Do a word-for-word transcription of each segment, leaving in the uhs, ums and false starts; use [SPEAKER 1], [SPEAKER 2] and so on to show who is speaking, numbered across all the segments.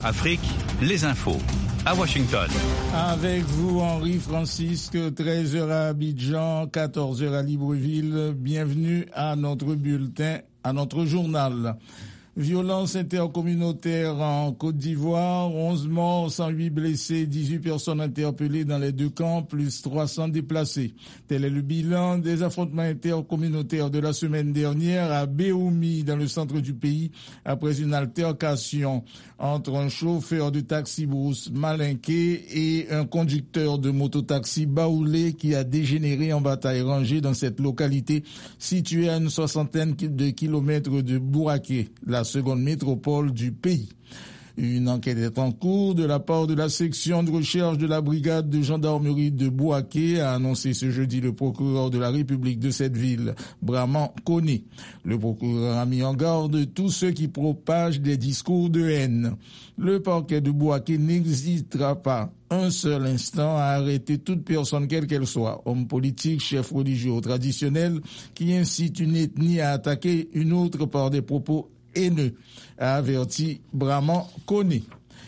[SPEAKER 1] Afrique, les infos. À Washington.
[SPEAKER 2] Avec vous, Henri Francisque, treize heures à Abidjan, quatorze heures à Libreville. Bienvenue à notre bulletin, à notre journal. Violence intercommunautaire en Côte d'Ivoire, onze morts, cent huit blessés, dix-huit personnes interpellées dans les deux camps, plus trois cents déplacés. Tel est le bilan des affrontements intercommunautaires de la semaine dernière à Béoumi, dans le centre du pays, après une altercation entre un chauffeur de taxi-brousse malinqué et un conducteur de mototaxi baoulé qui a dégénéré en bataille rangée dans cette localité située à une soixantaine de kilomètres de Bouaké, la seconde métropole du pays. Une enquête est en cours de la part de la section de recherche de la brigade de gendarmerie de Bouaké, a annoncé ce jeudi le procureur de la République de cette ville, Braman Koné. Le procureur a mis en garde tous ceux qui propagent des discours de haine. Le parquet de Bouaké n'hésitera pas un seul instant à arrêter toute personne, quelle qu'elle soit, homme politique, chef religieux ou traditionnel, qui incite une ethnie à attaquer une autre par des propos haineux, a averti Braman Koné.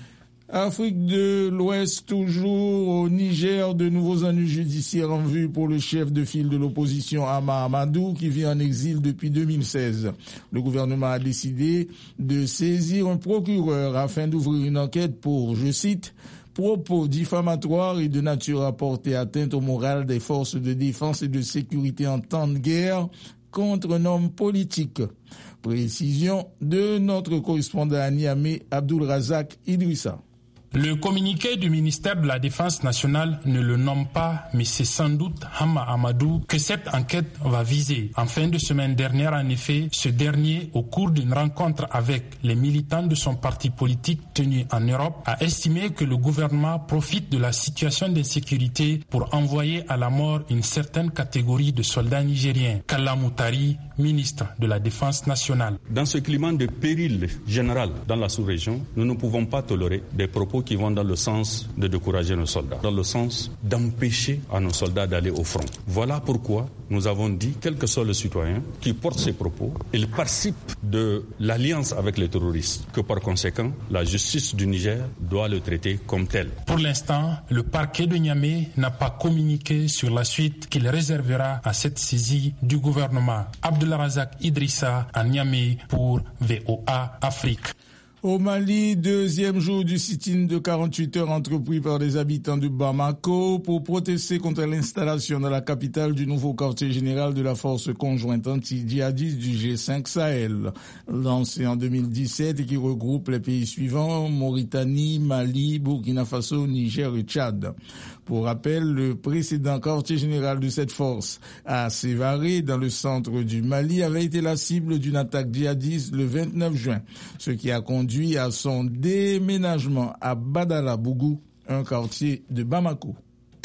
[SPEAKER 2] Afrique de l'Ouest, toujours au Niger, de nouveaux ennuis judiciaires en vue pour le chef de file de l'opposition Hama Amadou, qui vit en exil depuis deux mille seize. Le gouvernement a décidé de saisir un procureur afin d'ouvrir une enquête pour, je cite, propos diffamatoires et de nature à porter atteinte au moral des forces de défense et de sécurité en temps de guerre contre un homme politique. Précision de notre correspondant à Niamey, Abdul Razak Idrissa.
[SPEAKER 3] Le communiqué du ministère de la Défense nationale ne le nomme pas, mais c'est sans doute Hama Amadou que cette enquête va viser. En fin de semaine dernière, en effet, ce dernier, au cours d'une rencontre avec les militants de son parti politique tenu en Europe, a estimé que le gouvernement profite de la situation d'insécurité pour envoyer à la mort une certaine catégorie de soldats nigériens. Kalla Moutari, ministre de la Défense nationale.
[SPEAKER 4] Dans ce climat de péril général dans la sous-région, nous ne pouvons pas tolérer des propos qui vont dans le sens de décourager nos soldats, dans le sens d'empêcher à nos soldats d'aller au front. Voilà pourquoi nous avons dit, quel que soit le citoyen qui porte ces propos, il participe de l'alliance avec les terroristes, que par conséquent, la justice du Niger doit le traiter comme tel.
[SPEAKER 3] Pour l'instant, le parquet de Niamey n'a pas communiqué sur la suite qu'il réservera à cette saisie du gouvernement. Abdelrazak Idrissa à Niamey pour V O A Afrique.
[SPEAKER 2] Au Mali, deuxième jour du sit-in de quarante-huit heures entrepris par des habitants de Bamako pour protester contre l'installation dans la capitale du nouveau quartier général de la force conjointe anti-djihadiste du G cinq Sahel, lancé en deux mille dix-sept et qui regroupe les pays suivants, Mauritanie, Mali, Burkina Faso, Niger et Tchad. Pour rappel, le précédent quartier général de cette force à Sévaré, dans le centre du Mali, avait été la cible d'une attaque djihadiste le vingt-neuf juin, ce qui a conduit à son déménagement à Badala-Bougou, un quartier de Bamako.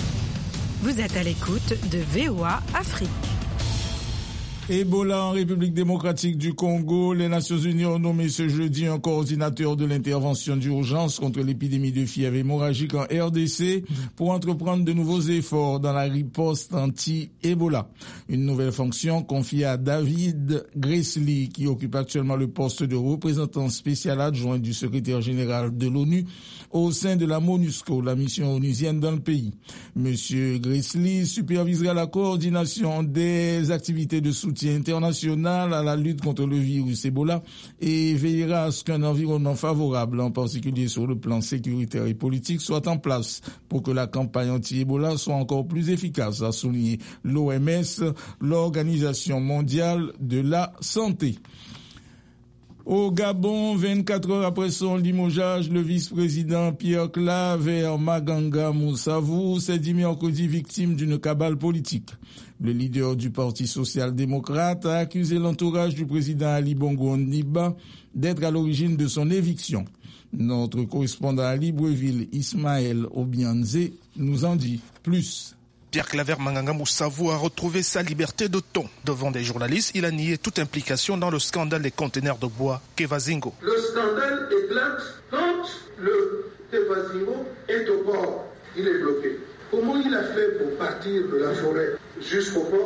[SPEAKER 5] Vous êtes à l'écoute de V O A Afrique.
[SPEAKER 2] Ebola en République démocratique du Congo, les Nations Unies ont nommé ce jeudi un coordinateur de l'intervention d'urgence contre l'épidémie de fièvre hémorragique en R D C pour entreprendre de nouveaux efforts dans la riposte anti-Ebola. Une nouvelle fonction confiée à David Gressly, qui occupe actuellement le poste de représentant spécial adjoint du secrétaire général de l'ONU au sein de la MONUSCO, la mission onusienne dans le pays. Monsieur Gressly supervisera la coordination des activités de soutien international à la lutte contre le virus Ebola et veillera à ce qu'un environnement favorable, en particulier sur le plan sécuritaire et politique, soit en place pour que la campagne anti-Ebola soit encore plus efficace, a souligné l'O M S, l'Organisation mondiale de la santé. Au Gabon, vingt-quatre heures après son limogeage, le vice-président Pierre Claver Maganga Moussavou s'est dit mercredi victime d'une cabale politique. Le leader du Parti social-démocrate a accusé l'entourage du président Ali Bongo Ondimba d'être à l'origine de son éviction. Notre correspondant à Libreville, Ismaël Obianze, nous en dit plus.
[SPEAKER 6] Pierre Claver Maganga Moussavou a retrouvé sa liberté de ton. Devant des journalistes, il a nié toute implication dans le scandale des conteneurs de bois Kevazingo.
[SPEAKER 7] Le scandale éclate quand le Kevazingo est au port. Il est bloqué. Comment il a fait pour partir de la forêt jusqu'au port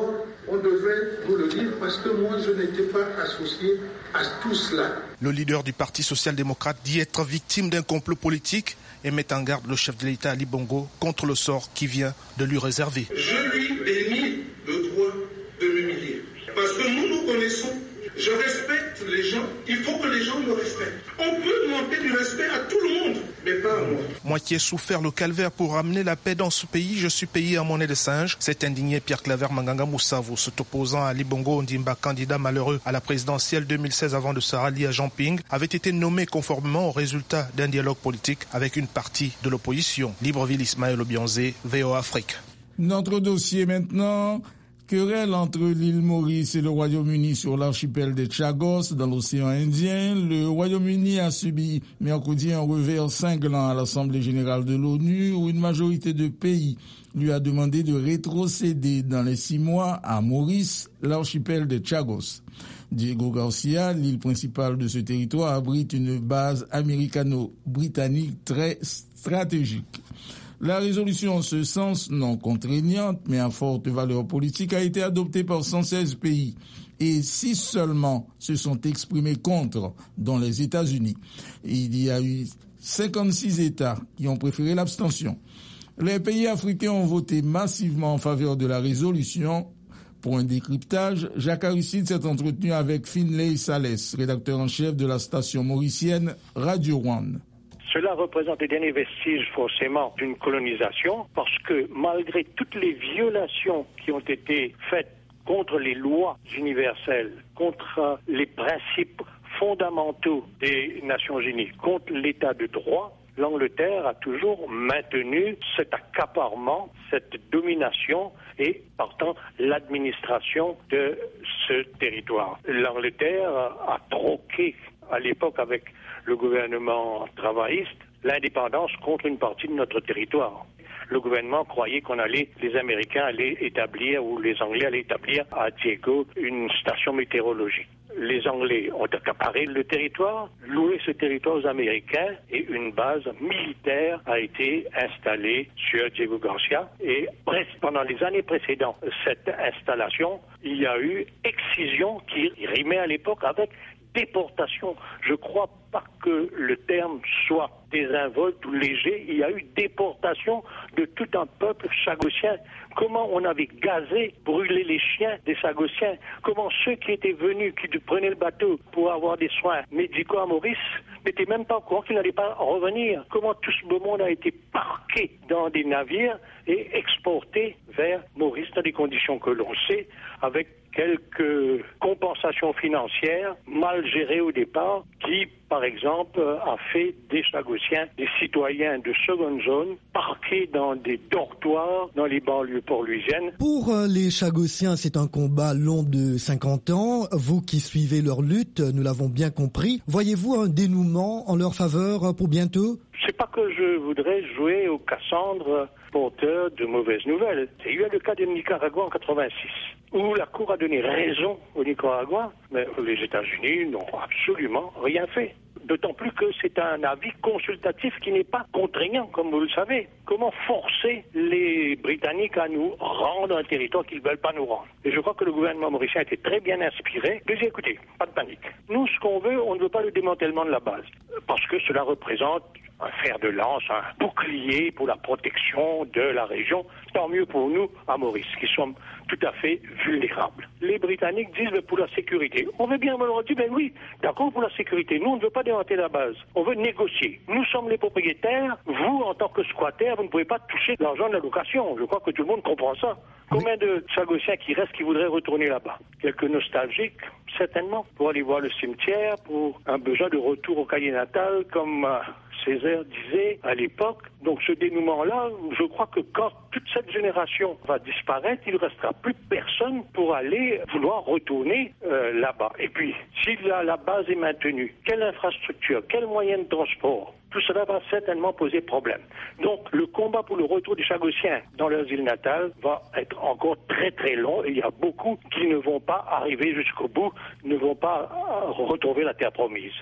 [SPEAKER 7] on devait nous le dire parce que moi, je n'étais pas associé à tout cela.
[SPEAKER 6] Le leader du Parti social-démocrate dit être victime d'un complot politique et met en garde le chef de l'État Ali Bongo contre le sort qui vient de lui réserver.
[SPEAKER 7] Je lui dénie le droit de m'humilier. Parce que nous nous connaissons. Je respecte les gens. Il faut que les gens me respectent. On peut demander du respect à tout le monde, mais pas à moi.
[SPEAKER 6] Moi qui ai souffert le calvaire pour ramener la paix dans ce pays, je suis payé en monnaie de singe. Cet indigné Pierre Claver Manganga Moussavo, cet opposant à Ali Bongo Ondimba, candidat malheureux à la présidentielle deux mille seize avant de se rallier à Jean Ping, avait été nommé conformément au résultat d'un dialogue politique avec une partie de l'opposition. Libreville, Ismaël Obianzé, V O A Afrique.
[SPEAKER 2] Notre dossier maintenant. Querelle entre l'île Maurice et le Royaume-Uni sur l'archipel des Chagos dans l'océan Indien. Le Royaume-Uni a subi mercredi un revers cinglant à l'Assemblée générale de l'ONU où une majorité de pays lui a demandé de rétrocéder dans les six mois à Maurice, l'archipel des Chagos. Diego Garcia, l'île principale de ce territoire, abrite une base américano-britannique très stratégique. La résolution en ce sens, non contraignante, mais à forte valeur politique, a été adoptée par cent seize pays. Et six seulement se sont exprimés contre, dont les États-Unis. Il y a eu cinquante-six États qui ont préféré l'abstention. Les pays africains ont voté massivement en faveur de la résolution. Pour un décryptage, Jacques Aristide s'est entretenu avec Finlay Salès, rédacteur en chef de la station mauricienne Radio One.
[SPEAKER 8] Cela représente les derniers vestiges forcément d'une colonisation parce que malgré toutes les violations qui ont été faites contre les lois universelles, contre les principes fondamentaux des Nations Unies, contre l'état de droit, l'Angleterre a toujours maintenu cet accaparement, cette domination et, partant, l'administration de ce territoire. L'Angleterre a troqué à l'époque avec le gouvernement travailliste l'indépendance contre une partie de notre territoire. Le gouvernement croyait qu'on allait, les Américains allaient établir, ou les Anglais allaient établir à Diego une station météorologique. Les Anglais ont accaparé le territoire, loué ce territoire aux Américains et une base militaire a été installée sur Diego Garcia. Et pendant les années précédentes, cette installation, il y a eu excision qui rimait à l'époque avec déportation. Je ne crois pas que le terme soit désinvolte ou léger. Il y a eu déportation de tout un peuple chagossien. Comment on avait gazé, brûlé les chiens des Chagossiens. Comment ceux qui étaient venus, qui prenaient le bateau pour avoir des soins médicaux à Maurice, n'étaient même pas au courant qu'ils n'allaient pas revenir. Comment tout ce beau monde a été parqué dans des navires et exporté vers Maurice dans des conditions que l'on sait, avec quelques compensations financières mal gérées au départ, qui, par exemple, a fait des Chagossiens des citoyens de seconde zone, parqués dans des dortoirs dans les banlieues port-louisiennes.
[SPEAKER 9] Pour les Chagossiens, c'est un combat long de cinquante ans. Vous qui suivez leur lutte, nous l'avons bien compris. Voyez-vous un dénouement en leur faveur pour bientôt ?
[SPEAKER 8] C'est pas que je voudrais jouer au Cassandre porteur de mauvaises nouvelles. Il y a eu le cas du Nicaragua en quatre-vingt-six, où la Cour a donné raison au Nicaragua, mais les États-Unis n'ont absolument rien fait. D'autant plus que c'est un avis consultatif qui n'est pas contraignant, comme vous le savez. Comment forcer les Britanniques à nous rendre un territoire qu'ils ne veulent pas nous rendre? Et je crois que le gouvernement mauricien a été très bien inspiré. Deuxième, écoutez, pas de panique. Nous, ce qu'on veut, on ne veut pas le démantèlement de la base, parce que cela représente un fer de lance, un bouclier pour la protection de la région. Tant mieux pour nous, à Maurice, qui sommes tout à fait vulnérables. Les Britanniques disent mais pour la sécurité. On veut bien, on leur dit, ben oui, d'accord pour la sécurité. Nous, on ne veut pas démanteler la base. On veut négocier. Nous sommes les propriétaires. Vous, en tant que squatteurs, vous ne pouvez pas toucher l'argent de la location. Je crois que tout le monde comprend ça. Combien de Chagossiens qui restent qui voudraient retourner là-bas? Quelques nostalgiques, certainement, pour aller voir le cimetière, pour un besoin de retour au cahier natal, comme euh, Césaire disait à l'époque. Donc ce dénouement-là, je crois que quand toute cette génération va disparaître, il ne restera plus personne pour aller vouloir retourner euh, là-bas. Et puis, si la, la base est maintenue, quelle infrastructure, quel moyen de transport? Tout cela va certainement poser problème. Donc, le combat pour le retour des Chagossiens dans leurs îles natales va être encore très très long et il y a beaucoup qui ne vont pas arriver jusqu'au bout, ne vont pas retrouver la terre promise.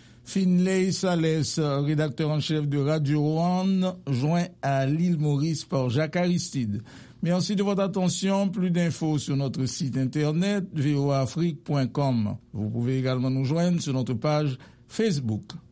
[SPEAKER 2] Finlay Salès, rédacteur en chef de Radio One, joint à l'île Maurice par Jacques Aristide. Merci de votre attention. Plus d'infos sur notre site internet v o a afrique point com. Vous pouvez également nous joindre sur notre page Facebook.